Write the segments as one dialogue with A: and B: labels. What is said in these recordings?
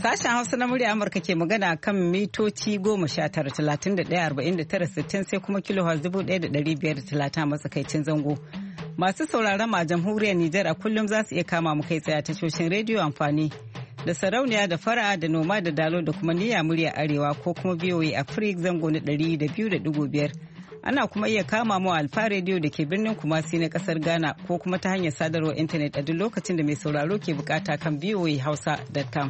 A: Sashen Hausa na murya Amurka ke magana kan mitoci 19,31,49,60 sai kuma kilohertz 1,530 matsakaicin zango. Masu sauraron ma jamhuriyar Nijar a kullum za su iya kama mu kai tsaye a tashoshin rediyo amfani da sarauniya da fara da noma da dalo da kuma niyya murya arewa ko kuma VOA Africa zango na 200.5. Ana kuma iya kama mu Alfa Radio da ke birnin Kumasi na kasar Ghana ko kuma ta hanyar sadarwar intanet a duk lokacin da mai sauraro ke bukata kan voahausa.com.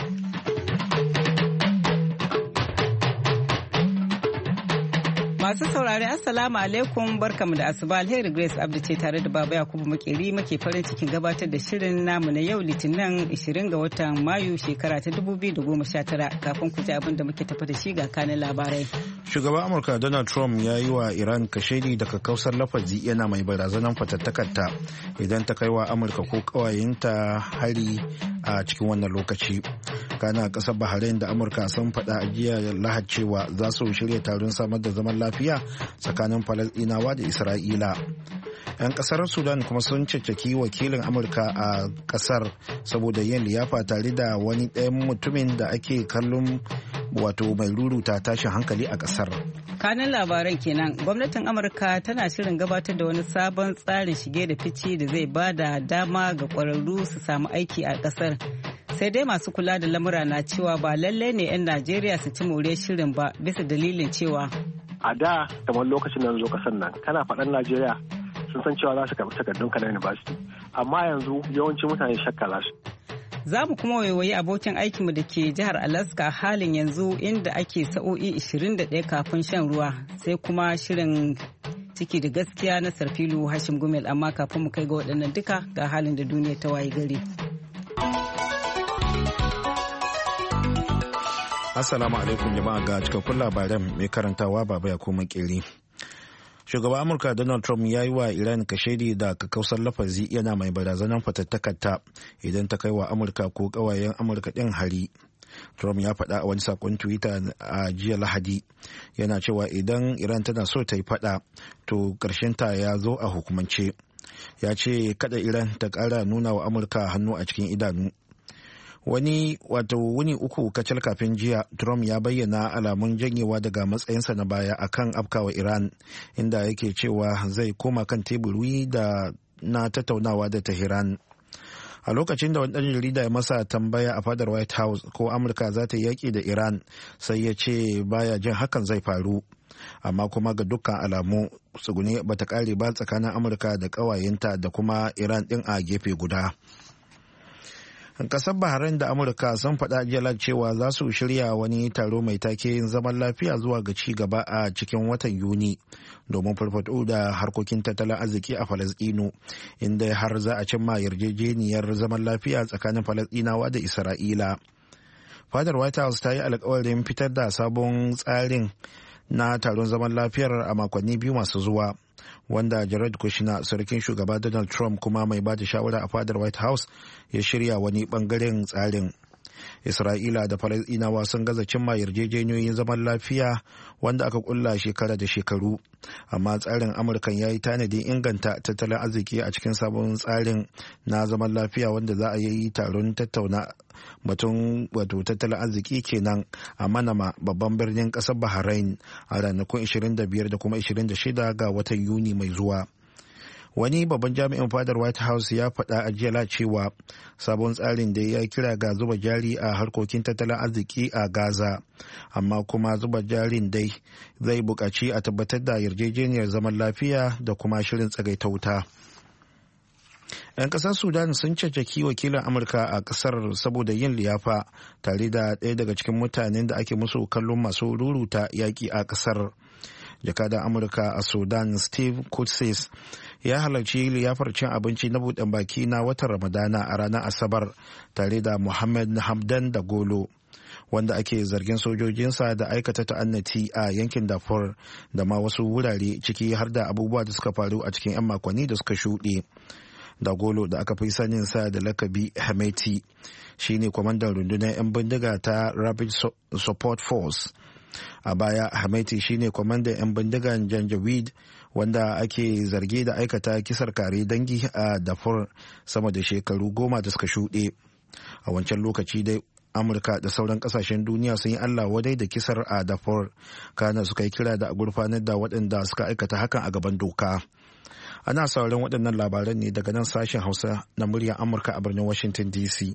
A: Masu saurari Assalamu alaikum barkamu da asuba alheri Grace Abdu ce tare da Baba Yakubu Makeri muke farin cikin gabatar da shirin namu na yau Litinin 20 ga watan Mayu shekara ta 2019 kafin ku ji abin da muke tafi da shi ga kanin labarai.
B: Shugaban Amurka Donald Trump ya yi wa Iran kashedi daga kausar lafazi yana mai barazanar fatattakarta idan ta kai wa Amurka ko kawayenta hari a cikin wannan lokaci. Kana kasar Bahrain da Amurka sun faɗa a jiya Lahad cewa za su shirya taron samar da zaman lafiya tsakanin Falasɗinawa da Isra'ila. 'Yan kasar Sudan kuma sun caccaki wakilin Amurka a kasar saboda yin liyafa tare da wani ɗayan mutumin da ake kallon wato mai ruruta tashin hankali a kasar.
A: Kanin labaran kenan gwamnatin Amurka tana shirin gabatar da wani sabon tsarin shige da fice da zai ba da dama ga ƙwararru su samu aiki a kasar. Sai dai masu kula da lamura na cewa ba lalle ne 'yan Najeriya su ci more shirin ba bisa dalilin cewa
C: a da kamar lokacin da zo kasar nan kana faɗan Najeriya sun san cewa za su karɓi takardun ka na university amma yanzu yawancin mutane shakka za su.
A: Za mu kuma waiwayi abokin aikinmu da ke jihar Alaska halin yanzu inda ake sa'o'i 21 kafin shan ruwa sai kuma shirin ciki da gaskiya na Sarfilu Hashim Gumel amma kafin mu kai ga waɗannan duka ga halin da duniya ta waye gari.
B: Assalamu alaikum jama'a ga cikakkun labaran mai karantawa Baba ya koma Makeri. Shugaban Amurka Donald Trump ya yi wa Iran kashedi da kakkausar lafazi yana mai barazanar fatattakarta idan ta kai wa Amurka ko kawayen Amurka ɗin hari. Trump ya faɗa a wani sakon Twitter a jiya Lahadi yana cewa idan Iran tana so ta yi faɗa to ta ya zo a hukumance. Ya ce kada Iran ta ƙara nuna wa Amurka hannu a cikin idanu. Wuni uku kacal kafin jiya Trump ya bayyana alamun janyewa daga matsayinsa na baya akan afkawa Iran inda yake cewa zai koma kan teburi na tattaunawa da Tehran. A lokacin da wani ɗan jarida ya masa tambaya a fadar White House ko Amurka za ta yaƙi da Iran sai ya ce baya jin hakan zai faru. Amma kuma ga dukkan alamu tsugune bata ƙare ba tsakanin Amurka da ƙawayenta da kuma Iran ɗin a gefe guda. Kasar Bahrain da Amurka sun faɗa jiya cewa za su shirya wani taro mai take zaman lafiya zuwa ga ci gaba a cikin watan Yuni domin farfaɗo da harkokin tattalin arziki a Falasɗinu inda har za a cimma yarjejeniyar zaman lafiya tsakanin Falasɗinawa da Isra'ila. Fadar White House ta yi alkawarin fitar da sabon tsarin na taron zaman lafiyar a makonni biyu masu zuwa. Wanda Jared Kushner sarkin shugaba Donald Trump kuma mai bada shawara a fadar White House ya shirya wani bangaren tsarin. Isra'ila da Falasɗinawa sun gaza cimma yarjejeniyoyin zaman lafiya wanda aka kulla shekara da shekaru. Amma tsarin Amurkan ya yi tanadin inganta tattalin arziki a cikin sabon tsarin na zaman lafiya wanda za a yi taron tattauna batun wato tattalin arziki kenan a Manama babban birnin kasar Bahrain a ranakun 25 da kuma 26 ga watan Yuni mai zuwa. Wani babban jami'in fadar White House ya faɗa a jiya cewa sabon tsarin da ya kira ga zuba jari a harkokin tattalin arziki a Gaza, amma kuma zuba jarin dai zai buƙaci a tabbatar da yarjejeniyar zaman lafiya da kuma shirin tsagaita wuta. 'Yan ƙasar Sudan sun caccaki wakilin Amurka a ƙasar saboda yin liyafa tare da ɗaya daga cikin mutanen da ake musu kallon masu ruruta yaƙi a ƙasar. Jakadan Amurka a Sudan Steve Kutsis ya halarci liyafar cin abinci na buɗe baki na watan Ramadana a ranar Asabar tare da Muhammad Hamdan da Golo wanda ake zargin sojojinsa da aikata ta'annati a yankin Darfur da ma wasu wurare ciki har da abubuwa da suka faru a cikin 'yan makonni da suka shuɗe. Dagolo da aka fi sanin sa da lakabi Hameti shine kwamandan rundunar 'yan bindiga ta Rapid Support Force. A baya Hameti shine kwamandan 'yan bindigan Janjaweed wanda ake zarge da aikata kisar kare dangi a Darfur sama da shekaru 10 da suka shuɗe. A wancan lokaci dai Amurka da sauran kasashen duniya sun yi Allah wadai da kisar a Darfur, kana suka yi kira da a gurfanar da waɗanda suka aikata hakan a gaban doka. Ana sauran waɗannan labaran ne daga nan sashen Hausa na muryar Amurka a birnin Washington DC.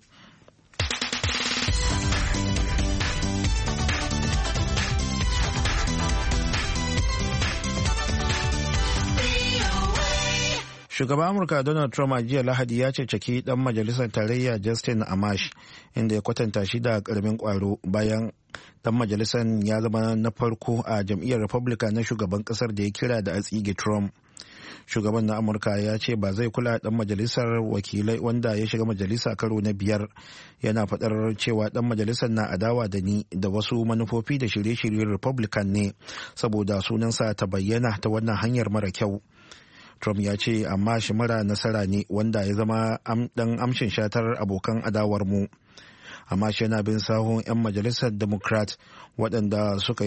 B: Shugaban Amurka Donald Trump a jiya Lahadi ya ceceki dan majalisar tarayya Justin Amash, inda ya kwatanta shi da karamin kwaro bayan dan majalisar ya zama na farko a jam'iyyar Republican na shugaban kasar da ya kira da a tsige Trump. Shugaban na Amurka ya ce ba zai kula dan majalisar wakilai wanda ya shiga majalisa karo na 5 yana faɗar cewa dan majalisar na adawa da ni da wasu manufofi da shirye-shiryen Republican ne saboda sunansa ta bayyana ta wannan hanyar mara kyau. Trump ya ce amma shi mara nasara ne wanda ya zama dan amshin shatar abokan adawar mu. Amma shi yana bin sahun 'yan majalisar Democrat waɗanda suka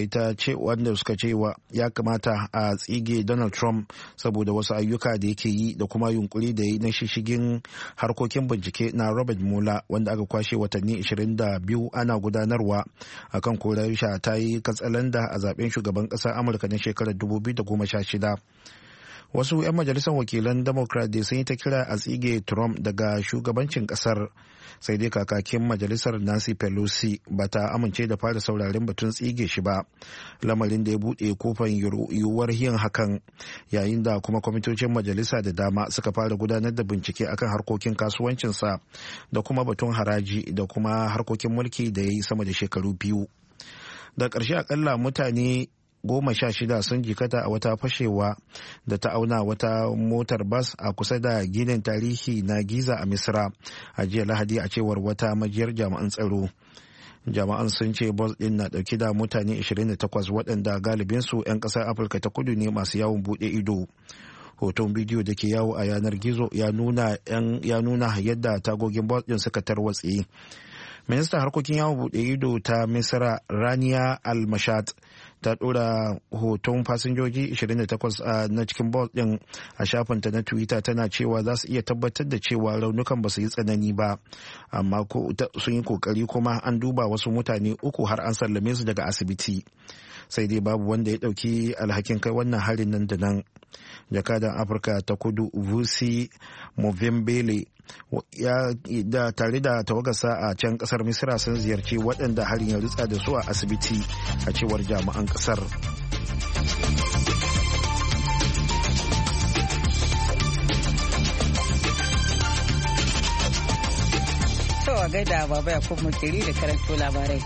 B: ce ya kamata a tsige Donald Trump saboda wasu ayyuka da yake yi da kuma yunkuri da yi na shishigin harkokin bincike na Robert Mueller wanda aka kwashe watanni 22 ana gudanarwa akan ko Rasha ta yi katsalanda a zaben shugaban ƙasar Amurka na shekarar 2016. Wasu 'yan majalisar wakilan Democrat da sun yi ta kira a tsige Trump daga shugabancin kasar, sai dai kakakin majalisar Nancy Pelosi ba ta amince da fara sauraren batun tsige shi ba, lamarin da ya buɗe kofar yiwuwar yin hakan, yayin da kuma kwamitocin majalisa da dama suka fara gudanar da bincike akan harkokin kasuwancinsa da kuma batun haraji da kuma harkokin mulki da ya yi sama da shekaru 2. Da ƙarshe akalla mutane 16 sun jikata a wata fashewa da ta auna wata motar bas a kusa da ginin tarihi na Giza a Misra a jiya Lahadi, a cewar wata majiyar jami'an tsaro. Jama'an sun ce bas din na dauke da mutane 28 waɗanda galibinsu 'yan ƙasar Afirka ta kudu ne masu yawon buɗe ido. Hoton bidiyo da ke yawo a yanar gizo ya nuna yadda tagogin bas din suka tarwatse. Ministan harkokin yawon buɗe ido ta Misra Rania Al-Mashat ta ɗora hoton fasinjoji 28 na cikin bus ɗin a shafinta na Twitter, tana cewa za su iya tabbatar da cewa raunukan ba su yi tsanani ba, amma sun yi kokari kuma an duba wasu mutane 3 har an sallame su daga asibiti. Sai dai babu wanda ya ɗauki alhakin kai wannan harin nan da nan. Jakadan Afirka ta kudu Vusi Movembele da tare da tawagarsa a can kasar Misira sun ziyarci waɗanda harin ya ritsa da su a asibiti, a cewar jami'an kasar.
A: To a gaida Baba Yakubu Mukiri da karanto labarai.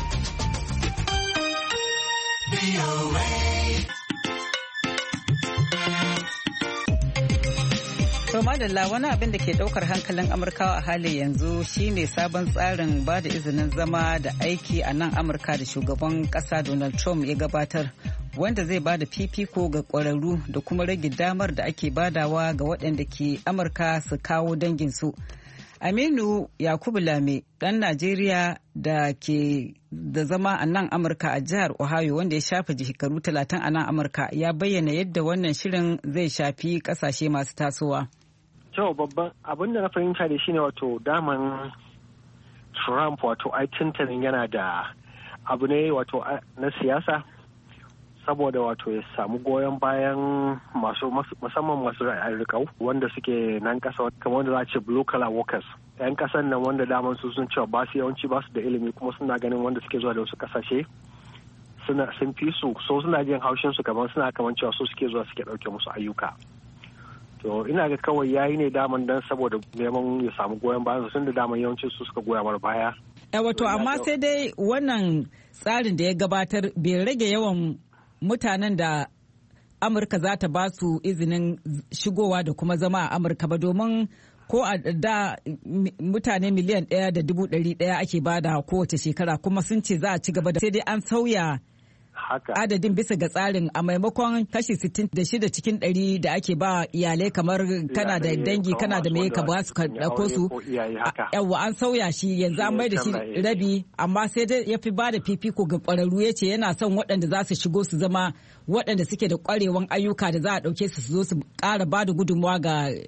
A: To madalla, wani abin da ke daukar hankalin Amurkawa a halin yanzu shine sabon tsarin ba da izinin zama da aiki a nan Amurka da shugaban kasa Donald Trump ya gabatar, wanda zai ba da fifiko ga kwararru da kuma rage damar da ake badawa ga waɗanda ke Amurka su kawo danginsu. Aminu Yakubu Lame, ɗan Najeriya da ke da zama a nan Amurka a jihar Ohio, wanda ya shafe shekaru 30 a nan Amurka, ya bayyana yadda wannan shirin zai shafi ƙasashe masu tasowa.
C: Kyau, babban abin da na fahimta da shi ne wato daman Trump wato tuntunin yana da abu ne wato na siyasa, saboda wato ya samu goyon bayan musamman masu rikau wanda suke nan kasa, kamar wanda za a ce blue collar workers, 'yan kasan nan wanda daman su sun cewa ba su yawanci ba su da ilimi, kuma suna ganin wanda suke zuwa da wasu kasashe sun fi su, so suna jin haushin su kamar cewa su suke zuwa suke dauke musu ayyuka. To ina ga kawai yayi ne daman dan saboda neman ya samu goyon bayan sun da daman yawancin su suka goya mar baya.
A: Wato amma sai dai wannan tsarin da ya gabatar bai rage yawan mutanen da Amurka za ta ba su izinin shigowa da kuma zama a Amurka ba, domin ko a da mutane 1,100,100 ake bada kowace shekara, kuma sun ce za a ci gaba da, sai dai an sauya adadin bisa ga tsarin, a maimakon kashi 66 cikin 100 da ake ba iyalai kamar kana da dangi kana da mai ka ba su ka dauko su, yawa an sauya shi yanzu an bai da shi rabi, amma sai dai ya fi ba da fifiko ga kwararru. Ya ce yana son waɗanda za su shigo su zama waɗanda suke da kwarewan ayyuka da za a ɗauke su zo su ƙara ba da gudunmawa ga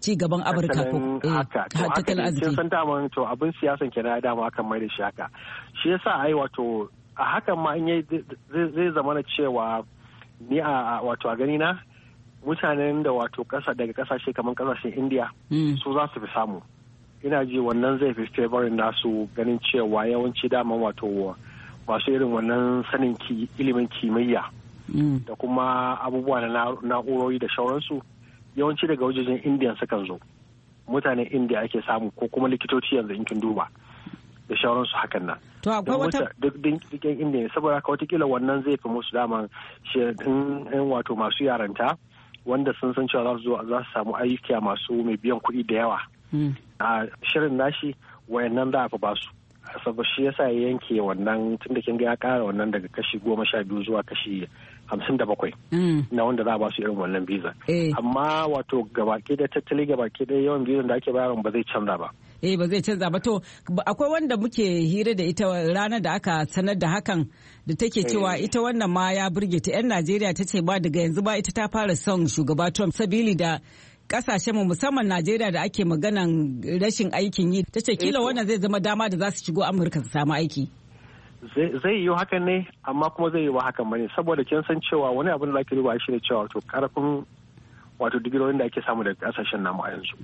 A: ci gaban Amurka ko tattalin arziki.
C: Kin san daman to abin siyasan kenan dama akan mai da shi haka. Shi yasa ai wato a hakan ma in zai zama na cewa ni a gani na mutanen da wato daga kasashe kamar kasashen India su za su fi samu. Ina ji wannan zai fi favorin nasu ganin cewa yawanci daman wato masu irin wannan sanin ilimin kimiyya da kuma abubuwa na na'urori da shauransu yawanci daga wajejen India sukan zo. Mutanen India ake samu ko kuma likitoci yanzu in kin duba da shauransu hakan nan.
A: To akwai wata
C: duk India saboda haka watakila wannan zai fi musu daman shi in wato masu yaranta wanda sun san cewa za su samu ayyuka masu mai biyan kuɗi da yawa. A shirin nashi wayannan za a fi basu. Saboda shi yasa ya yanke wannan tunda kin ga ya kara wannan daga kashi 12 zuwa kashi 57 na wanda za a basu irin wannan visa. Amma wato gabaki da tattali gabaki da yawan visa da ake bayarwa ba zai canza ba.
A: Ba zai canza ba. To akwai wanda muke hira da ita ranar da aka sanar da hakan da take cewa ita wannan ma ya burge ta 'yan Najeriya ta ce ba daga yanzu ba ita ta fara son shugaba Trump sabili da kasashen mu musamman Najeriya da ake maganan rashin aikin yi ta ce kila wannan zai zama dama da za su shigo Amurka su samu aiki.
C: Zai yi hakan ne amma kuma zai yi wa hakan bane saboda kin san cewa wani abin da ake duba shi ne cewa wato karfin wato digirorin da ake samu daga kasashen namu a yanzu.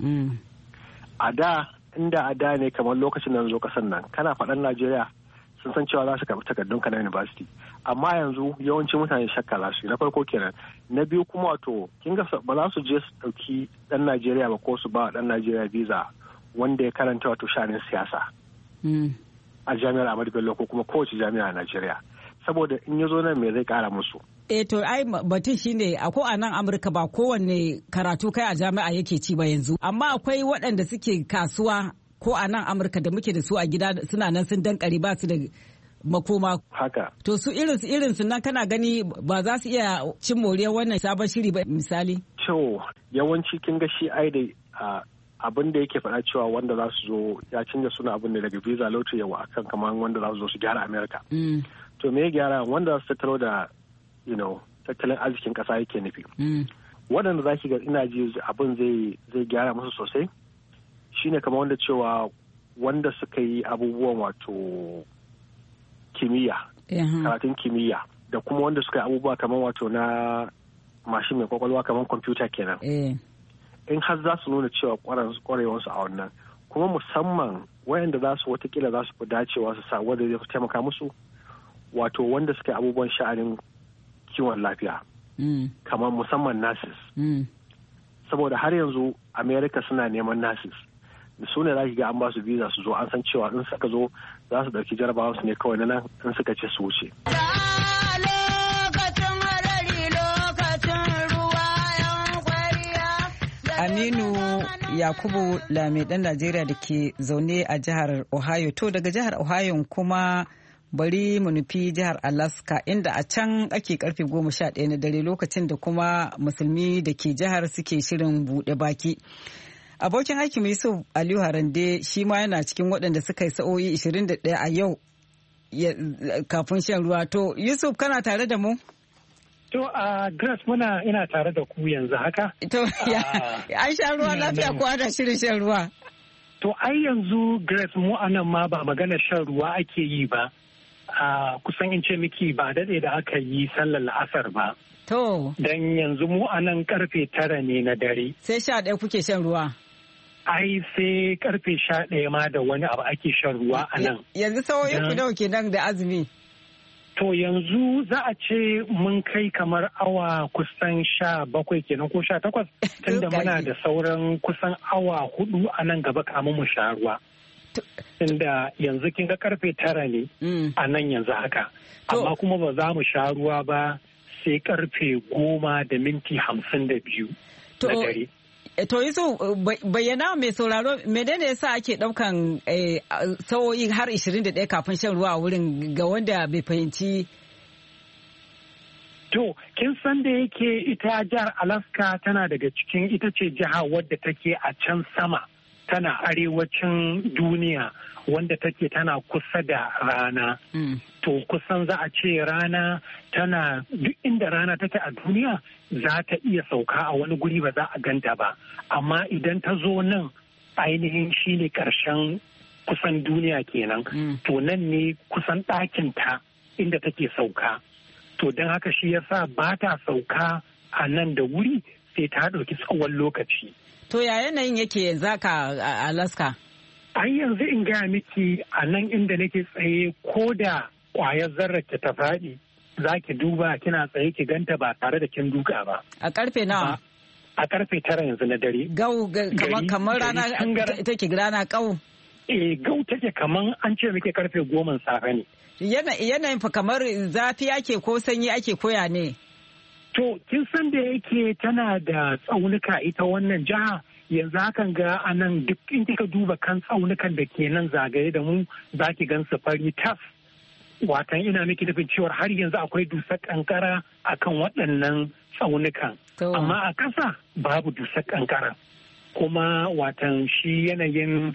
C: A da ne kamar lokacin da zo kasan nan kana faɗan Najeriya sun san cewa za su karɓi takardun ka na university amma yanzu yawancin mutane shakka za su yi na farko kenan na biyu kuma wato kin ga ba za su je su ɗauki ɗan Najeriya ba ko su ba ɗan Najeriya visa wanda ya karanta wato sha'anin siyasa a jami'ar Ahmadu Bello ko kuma kowace jami'a a Najeriya saboda in ya zo nan me zai kara musu.
A: To ai batun shine ko a nan Amurka ba kowanne karatu kai a jami'a yake ci ba yanzu amma akwai waɗanda suke kasuwa ko a nan Amurka da muke da su a gida suna nan sun dankare ba su da makoma.
C: Haka.
A: To su irin su nan kana gani ba za su iya cin moriyar wannan sabon shiri ba misali?
C: To yawanci kin ga shi ai da abin da yake faɗa cewa wanda za su zo ya canza suna abin da daga visa lottery yawa akan kamar wanda za su zo su gyara Amerika. To me ya gyara wanda za su tattaro da tattalin arzikin ƙasa yake nufi. Waɗanda za ki ga ina ji abin zai gyara musu sosai shine kamar wanda cewa wanda suka yi abubuwan wato kimiyya karatun kimiyya da kuma wanda suka yi abubuwa kamar wato na mashin mai kwakwalwa kamar kwamfuta kenan in har za su nuna cewa kwarewarsu a wannan kuma musamman wayanda za su watakila za su fi dacewa su sa wanda zai taimaka musu wato wanda suka yi abubuwan sha'anin kiwon lafiya kamar musamman nurses saboda har yanzu America suna neman nurses su ne za ki ga an ba su visa su zo an san cewa in suka zo za su ɗauki jarabawa su ne kawai na nan in suka ce su wuce.
A: Aminu Yakubu Lame ɗan Najeriya da ke zaune a jihar Ohio. To daga jihar Ohio kuma bari mu nufi jihar Alaska inda a can ake karfe 11 na dare lokacin da kuma musulmi da ke jihar suke shirin buɗe baki. Abokin aikin Yusuf Aliyu Harande shi ma yana cikin waɗanda suka yi sa'o'i 21 a yau kafin shan ruwa. To Yusuf kana tare da mu?
D: To Grace ina tare da ku yanzu haka.
A: To an sha ruwa lafiya ko ana shirin shan ruwa?
D: To ai yanzu Grace mu anan ma ba magana shan ruwa ake yi ba. Kusan in ce miki ba daɗe da aka yi sallar la'asar ba.
A: To.
D: Dan yanzu mu anan karfe 9 ne na dare.
A: Sai 11 kuke shan ruwa?
D: Ai sai karfe 11 ma da wani abu ake shan ruwa a nan.
A: Yanzu sauyin ku nawa kenan da azumi?
D: To yanzu za a ce mun kai kamar awa kusan 17 kenan ko 18 tunda muna da sauran kusan awa 4 a nan gaba kamun mu sha ruwa. Tunda yanzu kin ga karfe 9 ne a nan yanzu haka. Amma kuma ba za mu sha ruwa ba sai karfe 10:52 na dare.
A: To Yusuf bayyana mai sauraro menene yasa ake daukan sa'o'i har 21 kafin shan ruwa a wurin ga wanda bai fahimci.
D: To kin san da yake ita jihar Alaska tana daga cikin ita ce jiha wadda take a can sama tana arewacin duniya wanda take tana kusa da rana. to kusan za a ce rana tana duk inda rana take a duniya za ta iya sauka a wani guri ba za a ganta ba, amma idan ta zo nan ainihin shi ne ƙarshen kusan duniya kenan, to nan ne kusan ɗakin ta inda take sauka. To don haka shi yasa ba ta sauka a nan da wuri, sai ta ɗauki tsawon lokaci.
A: To ya yanayin yake yanzu haka a Alaska?
D: Ai yanzu in gaya miki a nan inda nake tsaye, ko da ƙwayar zarar ta faɗi za ki duba kina tsaye ki ganta ba tare da kin duka ba.
A: A karfe nawa?
D: A karfe 9 yanzu na dare.
A: Gau kamar rana take rana kau.
D: Gau take kamar an ce muke karfe 10 safe ne.
A: Yanayin fa kamar zafi ake ko sanyi ake koya ne?
D: To kin san da yake tana da tsaunuka ita wannan jiha, yanzu hakan ga anan duk in kika duba kan tsaunukan da ke nan zagaye da mu za ki gan su fari tas. Watan ina miki nufin cewar har yanzu akwai dusar kankara akan waɗannan tsaunukan. Amma a ƙasa babu dusar kankara. Kuma watan shi yanayin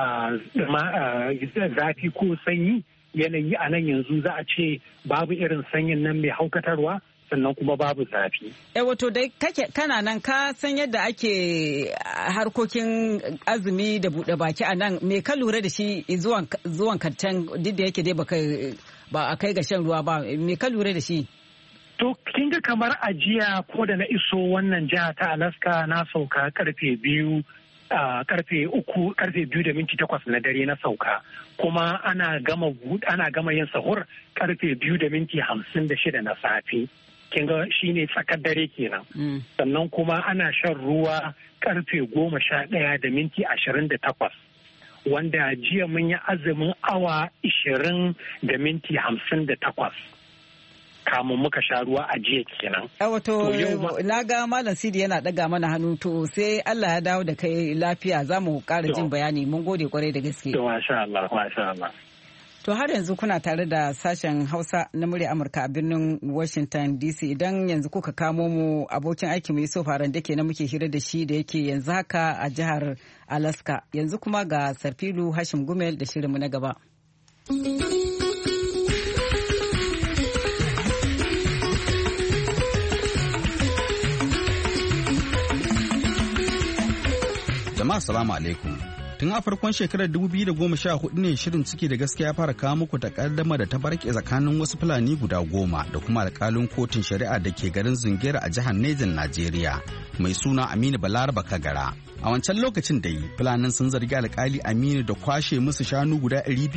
D: zafi ko sanyi, yanayi a nan yanzu za a ce babu irin sanyin nan mai haukatarwa, sannan kuma babu zafi.
A: Wato dai kana nan ka san yadda ake harkokin azumi da buɗe baki a nan, me ka lura da shi zuwan kancan duk da yake dai ba a kai ga shan ruwa ba, me ka lura da shi?
D: To kin ga kamar ajiya ko da na iso wannan jiha ta Alaska na sauka karfe 2 da minti 8 na dare na sauka, kuma ana gama yin sahur karfe 2 da minti 56 na safe. Kin ga shine tsakar dare kenan. Sannan kuma ana shan ruwa karfe 11 da minti 28. Wanda jiya mun yi azumin awa 20 da minti 58 kamun muka sha ruwa a jiya kenan.
A: Wato na ga Malam Sidi yana daga mana hannu, to sai Allah ya dawo da kai lafiya za mu ƙara jin bayani. Mun gode kwarai da gaske.
D: To masha Allah.
A: To har yanzu kuna tare da sashen Hausa na murya Amurka a birnin Washington DC. Idan yanzu kuka kamo mu, abokin aiki mai Yusuf Haran da ke na muke hira da shi da yake yanzu haka a jihar Alaska. Yanzu kuma ga Sarfilu Hashim Gumel da shirinmu na gaba.
E: Jama'a salamu alaikum. Tun a farkon shekarar 2014 ne shirin ciki da gaskiya ya fara kawo muku takaddama da ta barke tsakanin wasu Fulani guda 10 da kuma alkalin kotun shari'a da ke garin Zungera a jihar Nejan, Najeriya, mai suna Aminu Balaraba Kagara. A wancan lokacin da yi, Fulanin sun zargi alkali Aminu da kwashe musu shanu guda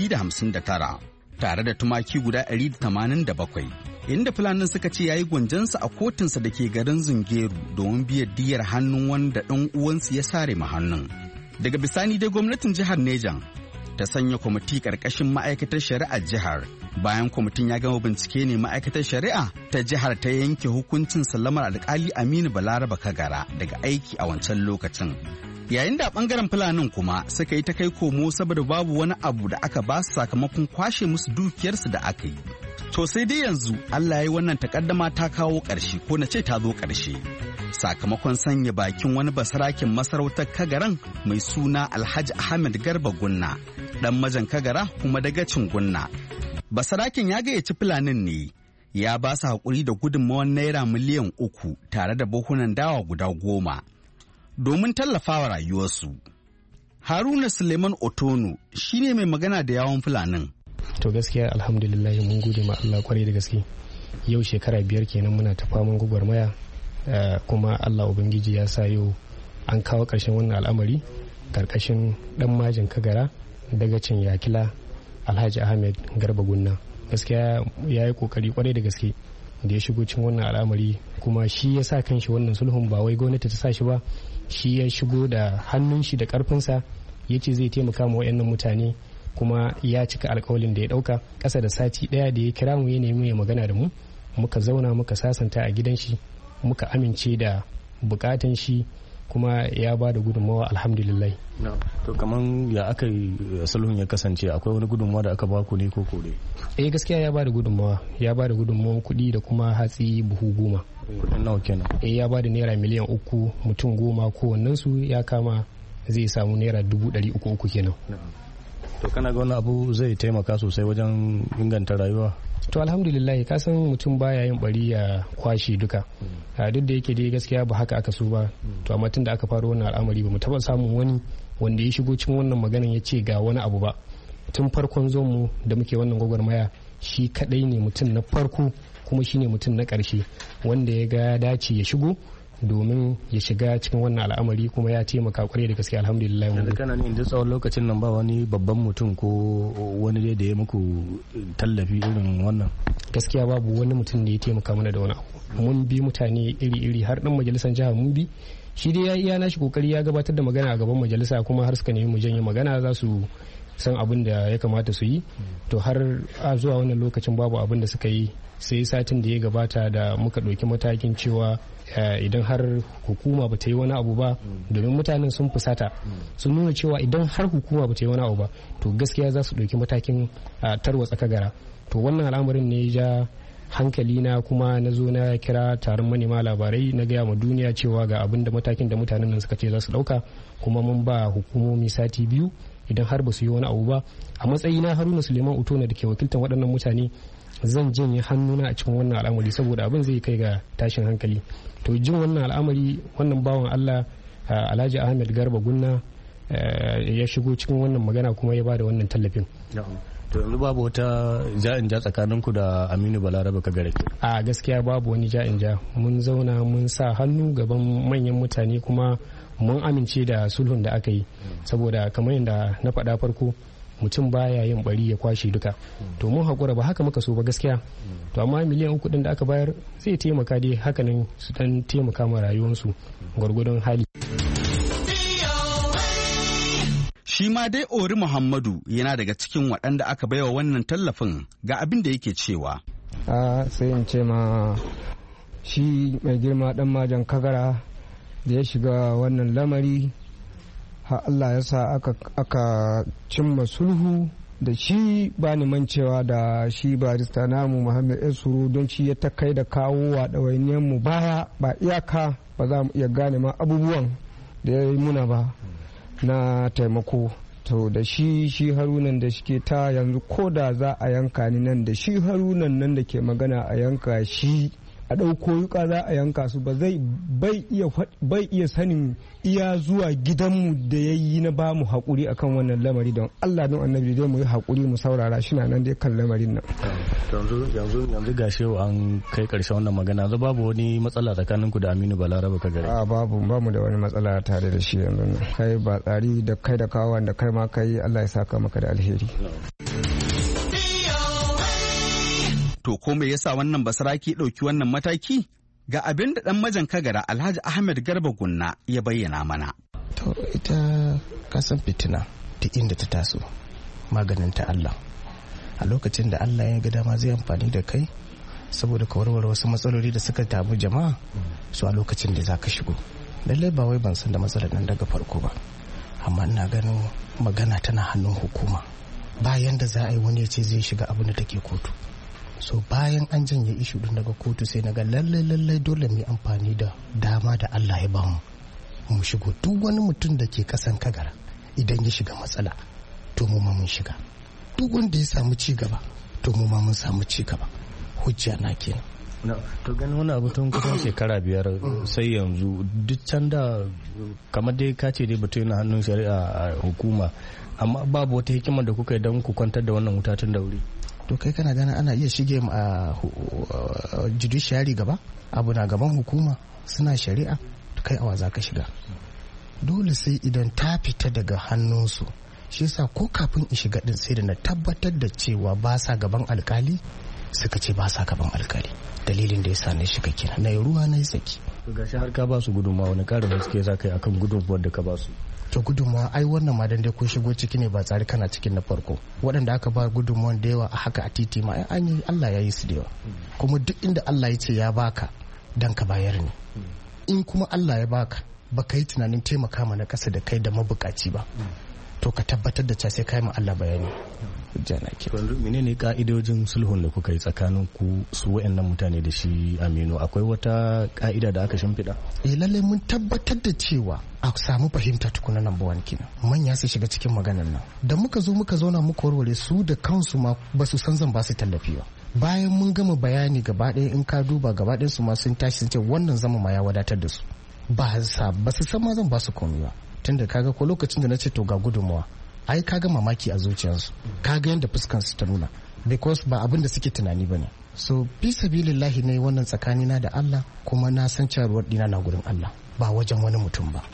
E: 259 tare da tumaki guda 187. Inda Fulanin suka ce yayi gwanjansu a kotunsa da ke garin Zungeru domin biyan diyar hannun wanda ɗan uwansu ya sare ma hannun. Daga bisani dai gwamnatin jihar Nejan ta sanya kwamiti ƙarƙashin ma'aikatar shari'ar jihar. Bayan kwamitin ya gama bincike ne ma'aikatar shari'a ta jihar ta yanke hukuncin sallamar alƙali Aminu Balaraba Kagara daga aiki a wancan lokacin. Yayin da ɓangaren Fulanin kuma suka yi ta kai komo saboda babu wani abu da aka ba su sakamakon kwashe musu dukiyarsu da aka yi. To sai dai yanzu Allah ya yi wannan takaddama ta kawo ƙarshe, ko na ce ta zo ƙarshe. Sakamakon sanya bakin wani basarakin masarautar Kagaran mai suna Alhaji Ahmed Garba Gunna, ɗan majan Kagara kuma dagacin Gunna. Basarakin ya gayyaci Fulanin ne, ya ba su haƙuri da gudunmawar naira miliyan 3 tare da buhunan dawa guda 10 domin tallafawa rayuwarsu. Haruna Suleiman Otono shine mai magana da yawon Fulanin.
F: To gaskiya alhamdulillah mun gode ma Allah kwarai da gaske. Yau shekara 5 kenan muna ta faman gwagwarmaya, kuma Allah Ubangiji ya sa yau an kawo ƙarshen wannan al'amari karkashin dan majin Kagara dagacin Yakila Alhaji Ahmed Garba Gunna. Gaskiya ya yi kokari kwarai da gaske da ya shigo cikin wannan al'amari, kuma shi ya sa kanshi wannan sulhun, ba wai gwamnati ta sa shi ba, shi ya shigo da hannun shi da karfinsa ya ce zai taimaka ma wayannan mutane, kuma ya cika alkawalin da ya dauka. Ƙasa da sati ɗaya da ya kira mu ya nemi ya magana da mu, muka zauna muka sasanta a gidan shi, muka amince da bukatan shi, kuma ya ba da gudunmawa alhamdulillah.
G: To kaman ya aka yi sulhun ya kasance, akwai wani gudunmawa da aka baku ne ko kore?
F: Gaskiya ya ba da gudunmawa, gudunmawan kuɗi da kuma hatsi buhu 10.
G: Kudin nawa kenan?
F: Ya ba da naira miliyan 3, mutum 10 kowannen su ya kama zai samu naira 300,000 kenan.
G: to kana ga wani abu zai taimaka sosai wajen inganta rayuwa?
F: To alhamdulillah ka san mutum baya yin bari ya kwashe duka, duk da yake dai gaskiya ba haka aka so ba, to amma tun da aka fara wannan al'amari ba mu taba samun wani wanda ya shigo cikin wannan maganan ya ce ga wani abu ba. Tun farkon zon mu da muke wannan gwagwarmaya shi kadai ne mutum na farko kuma shine mutum na karshe wanda ya ga dace ya shigo domin ya shiga cikin wannan al'amari kuma ya taimaka kwarai da gaske alhamdulillah.
G: Yanzu kana ne inda tsawon lokacin nan ba wani babban mutum ko wani dai da ya muku tallafi irin wannan?
F: Gaskiya babu wani mutum da ya taimaka mana da wani abu. Mun bi mutane iri-iri har dan majalisar jiha mun bi, shi dai ya iya nashi kokari ya gabatar da magana a gaban majalisa kuma har suka nemi mu janye magana za su san abin da ya kamata su yi, to har a zuwa wannan lokacin babu abin da suka yi. Sai satin da ya gabata da muka ɗauki matakin cewa idan har hukuma ba ta yi wani abu ba, domin mutanen sun fusata sun nuna cewa idan har hukuma ba ta yi wani abu ba to gaskiya za su ɗauki matakin tarwatsa kagara. To wannan al'amarin ne ya ja hankali na kuma na zo na kira taron manema labarai na gaya ma duniya cewa ga abin da matakin da mutanen nan suka ce za su ɗauka, kuma mun ba hukumomi sati 2 idan har ba su yi wani abu ba. A matsayina Haruna Suleiman Utona da ke wakiltar waɗannan mutane zan janye hannuna a cikin wannan al'amari saboda abin zai kai ga tashin hankali. To jin wannan al'amari, wannan bawan Allah Alhaji Ahmed Garba Gunna ya shigo cikin wannan magana kuma ya bada wannan tallafin.
G: To yanzu babu wata ja'in ja tsakaninku da Aminu Balarabe Kagara?
F: A gaskiya babu wani ja'in ja, mun zauna mun sa hannu gaban manyan mutane kuma mun amince da sulhun da aka yi, saboda kamar yadda na faɗa farko mutum baya yin bari ya kwashe duka. To mun haƙura ba haka muka so ba gaskiya, to amma miliyan 3 da aka bayar zai taimaka dai hakanan su dan taimaka ma rayuwarsu gwargwadon hali.
E: Shi ma dai Ori Muhammadu yana daga cikin waɗanda aka baiwa wannan tallafin, ga abin da yake cewa.
H: Sai in ce ma shi mai girma dan Majan Kagara da ya shiga wannan lamari, ha Allah ya sa aka cimma sulhu da shi, ba ni mancewa da shi barista namu Muhammad Esuru, don shi ya ta kai da kawo wa ɗawainiyar mu baya ba iyaka, ba za mu iya gane ma abubuwan da ya yi muna ba na taimako. To da shi Harunan da shike ta yanzu ko da za a yanka ni nan, da shi Harunan nan da ke magana a yanka shi, a ɗauko yuka za a yanka su, bai iya sanin iya zuwa gidanmu da ya yi na ba mu haƙuri akan wannan lamari. Don Allah don annabi dai mu yi haƙuri mu saurara, shi na nan dai kan lamarin nan.
G: yanzu ga shewa an kai ƙarshen wannan magana, yanzu babu wani matsala tsakaninku da Aminu Balarabe Kagara?
H: A ba mu da wani matsala tare da shi yanzu. Kai ba tsari da kai da kawo da kai ma kai, Allah ya saka maka da alheri.
E: To ko me yasa wannan basaraki ɗauki wannan mataki? Ga abin da ɗan Majan Kagara Alhaji Ahmed Garba Gunna ya bayyana mana.
I: To ita kasan fitina ta inda ta taso maganin ta Allah. A lokacin da Allah ya ga dama zai amfani da kai saboda ka warware wasu matsaloli da suka tabu jama'a, su a lokacin da za ka shigo. Lallai ba wai ban san da matsalar nan daga farko ba, amma ina ganin magana tana hannun hukuma. Bayan da za a yi wani ya ce zai shiga abin da take kotu. So bayan an janye ishu din daga kotu sai na ga lallai dole mu yi amfani da dama da Allah ya bamu mu shigo. Duk wani mutum da ke kasan Kagara idan ya shiga matsala to mu ma mun shiga, duk wanda ya samu ci gaba to mu ma mun samu ci gaba. Hujja na kenan.
G: To ganin wani abu tun kusan shekara 5 sai yanzu, duk can da kamar dai ka ce dai batu yana hannun shari'a a hukuma, amma babu wata hikima da kuka yi don ku kwantar da wannan wuta tun da wuri.
I: To kai kana ganin ana iya shige a judiciary gaba, abu na gaban hukuma suna shari'a, to kai awa za ka shiga. Dole sai idan ta fita daga hannunsu. Shi yasa ko kafin in shiga din sai da na tabbatar da cewa ba sa gaban alkali, suka ce ba sa gaban alkali. Dalilin da yasa na shiga kenan, na yi ruwa na yi tsaki.
G: To gashi har ka ba su gudunmawa, wani karin haske za ka yi akan gudunmawar da ka ba su?
I: To gudunmawa ai wannan ma dan dai kun shigo ciki ne ba tsari kana cikin na farko. Waɗanda aka ba gudunmawan da yawa a haka a titi ma an yi, Allah ya yi su da yawa. Kuma duk inda Allah ya ce ya baka dan ka bayar ne. In kuma Allah ya baka baka yi tunanin taimaka mana ƙasa da kai da mabukaci ba, to ka tabbatar da cewa sai kai ma Allah bayani.
G: Menene ka'idojin sulhun da kuka yi tsakanin ku su wayannan mutane da shi Aminu? Akwai wata ka'ida da aka shimfiɗa?
I: Lallai mun tabbatar da cewa a samu fahimta tukuna number 1 kenan. Manya su shiga cikin maganar nan. Da muka zauna muka warware su da kansu ma ba su san zan ba su tallafi ba. Bayan mun gama bayani gaba ɗaya in ka duba gaba ɗayan su ma sun tashi sun ce wannan zama ma ya wadatar da su. Ba su san ma zan ba su komai ba. Tunda kaga ko lokacin da na ce to ga gudunmawa ai kaga mamaki a zuciyarsu kaga yadda fuskansu ta nuna because ba abin da suke tunani bane. So fi sabilillahi ne wannan tsakanina da Allah kuma na san cewa ruwar dina na gurin Allah ba wajen wani mutum ba.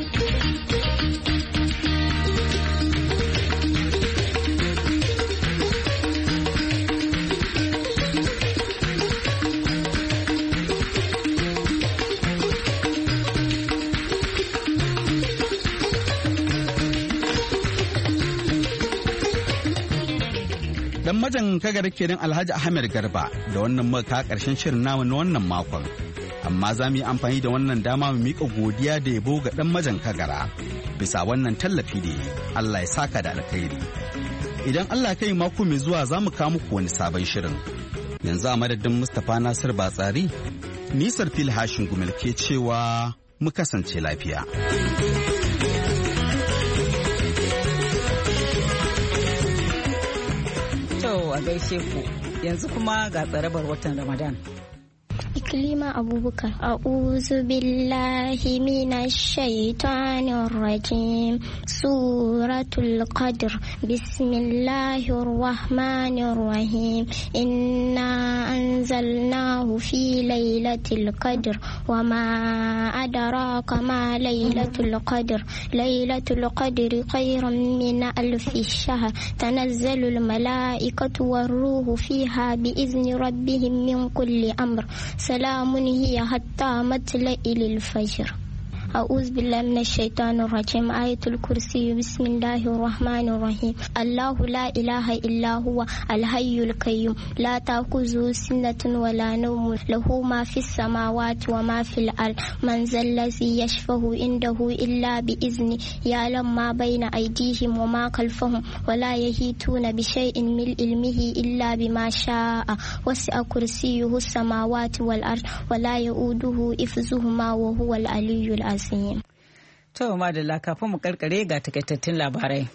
E: Dan majan kagar kenan Alhaji Ahmed Garba da wannan muka karshen shirin namu na wannan makon. Amma za mu yi amfani da wannan dama mu miƙa godiya da yabo ga dan majan kagara bisa wannan tallafi da Allah ya saka da alkhairi. Idan Allah kai mako mai zuwa za mu kawo muku wani sabon shirin. Yanzu a madadin Mustapha Nasir Batsari, Nisar Fil Hashin Gumel ke cewa mu kasance lafiya.
A: A gaishe ku yanzu kuma ga tsarabar watan Ramadan.
J: Iklima Abubakar. A'udhu billahi minash shaitanir rajim. Suratul Qadr. Bismillahir rahmanir rahim. Inna anzalnahu fi lailatul qadr wa ma adraka ma lailatul qadr. Lailatul qadri khairum min alfi shahr. Tanazzalul malaikatu war-ruhu fiha bi izni rabbihim min kulli amr. سلام هي حتى مطلع الفجر. أعوذ بالله من الشيطان الرجيم. آية الكرسي. بسم الله الرحمن الرحيم. الله لا إله إلا هو الحي القيوم لا تأخذه سنة ولا نوم له ما في السماوات وما في الأرض من ذا الذي يشفع عنده إلا بإذنه يعلم ما بين أيديهم وما خلفهم ولا يحيطون بشيء من علمه إلا بما شاء وسع كرسيه السماوات والأرض ولا يؤوده حفظهما وهو العلي العظيم.
A: To madalla kafin mu karkare ga takaitattun labarai.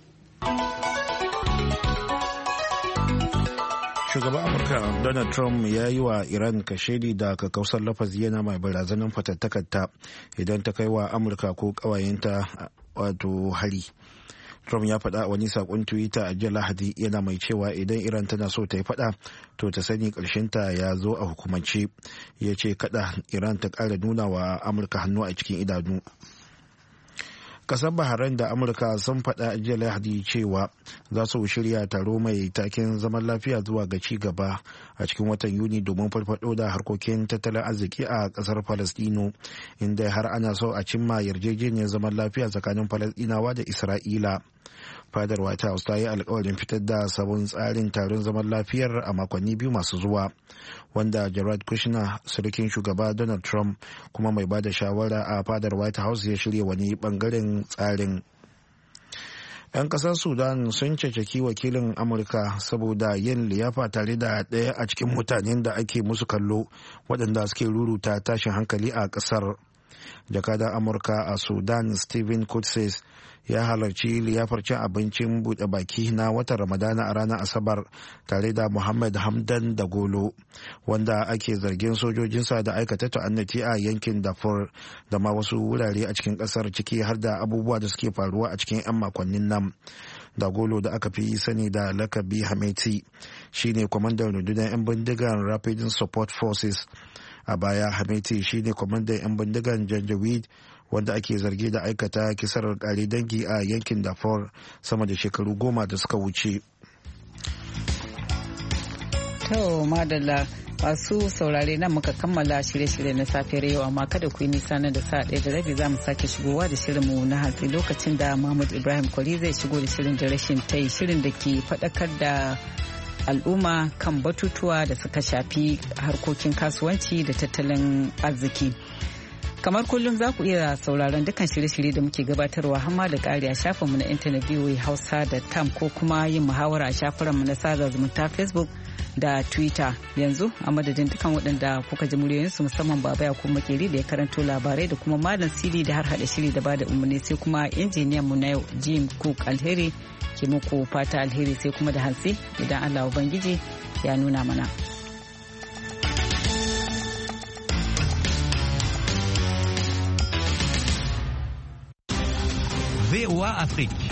B: Shugaban Amurka Donald Trump ya yi wa Iran kashedi da kakkausar lafazi yana mai barazanar fatattakarta idan ta kai wa Amurka ko ƙawayenta wato hari. Trump ya faɗa wani saƙon Twitter a jiya Lahadi yana mai cewa idan Iran tana so ta yi faɗa to ta sani ta ya zo a hukumance. Ya ce kada Iran ta ƙara nuna wa Amurka hannu a cikin idanu. Kasar Bahrain da Amurka sun faɗa a jiya Lahadi cewa za su shirya taro mai taken zaman lafiya zuwa ga ci gaba a cikin watan Yuni domin farfado da harkokin tattalin arziki a kasar Falastino, inda har ana so a cimma yarjejeniyar zaman lafiya tsakanin Falastinawa da Isra'ila. Fadar White House ta yi alkawarin fitar da sabon tsarin taron zaman lafiyar a makonni biyu masu zuwa, wanda Jared Kushner, surukin shugaba Donald Trump kuma mai bada shawara a fadar White House, ya shirya wani bangaren tsarin. 'Yan kasar Sudan sun ceceki wakilin Amurka saboda yin liyafa tare da ɗaya a cikin mutanen da ake musu kallo waɗanda suke ruruta tashin hankali a ƙasar. Jakadan Amurka a Sudan Stephen Kutses ya halarci liyafar cin abincin buɗe baki na watan Ramadana a ranar Asabar tare da Muhammad Hamdan Dagolo, wanda ake zargin sojojinsa da aikata ta'annati a yankin Darfur da ma wasu wurare a cikin ƙasar, ciki har da abubuwa da suke faruwa a cikin 'yan makonnin nan. Dagolo, da aka fi sani da lakabi Hameti, shine kwamandan rundunar 'yan bindigar Rapid Support Forces. A baya Hameti shine kwamandan 'yan bindigan Janjaweed, wanda ake zargi da aikata kisar kare dangi a yankin Darfur sama da shekaru 10 da suka wuce.
A: To madalla masu saurare nan muka kammala shirye-shirye na safiyar yau, amma kada ku yi nisa nan da sa'a 1:30 za mu sake shigowa da shirinmu na hatsi lokacin da Mahmud Ibrahim Kwari zai shigo da shirin da rashin tai, shirin da ke faɗakar da al'umma kan batutuwa da suka shafi harkokin kasuwanci da tattalin arziki. Kamar kullum za ku iya sauraron dukkan shirye-shirye da muke gabatarwa hamma da ƙari a shafinmu na intanet voahausa.com ko kuma yin muhawara a shafinmu na sada zumunta Facebook da Twitter. Yanzu a madadin dukkan waɗanda kuka ji muryoyinsu musamman Baba ya kuma Makeri da ya karanto labarai da kuma Malam Sidi da har hada shiri da bada umarni sai kuma injiniyan mu na yau Jim Cook Alheri ke muku fata alheri sai kuma da hantsi idan Allah Ubangiji ya nuna mana.
K: VOA Afrique.